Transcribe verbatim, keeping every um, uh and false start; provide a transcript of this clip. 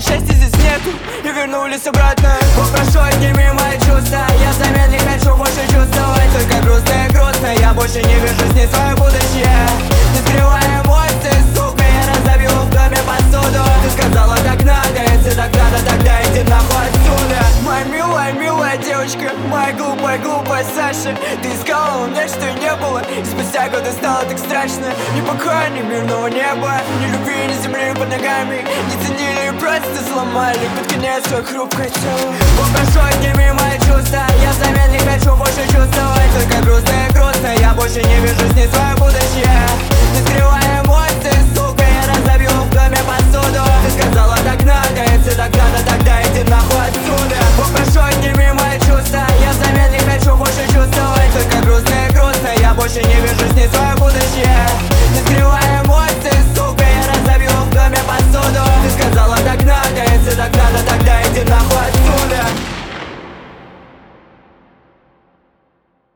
счастья здесь нету и вернулись обратно. Попрошу, отними мои чувства, я взамен не хочу больше чувствовать. Только грустно и грустно, я больше не вижу с ней свое будущее. Не скрывая эмоции, сука, я разобью в доме посуду. Ты сказала так надо, если так надо, тогда иди нахуй отсюда. Моя милая, милая девочка, моя глупая, глупая Саша. Ты искала у меня, что и не было, и спустя годы стало так страшно. Ни покоя, ни мирного неба, ни любви, ни земли под ногами. Не ценили и просто сломали под конец свое хрупкое тело. Попрошу, отними мои чувства, я взамен не хочу больше чувствовать. Только грустно и грустно, я больше не вижу с ней свое будущее. Не скрывая эмоции, сука, я разобью в доме посуду. Ты сказала так надо, если так надо, тогда иди нахуй отсюда. Попрошу, отними мои чувства, я взамен не хочу больше чувствовать. Только грустно и грустно, я больше не вижу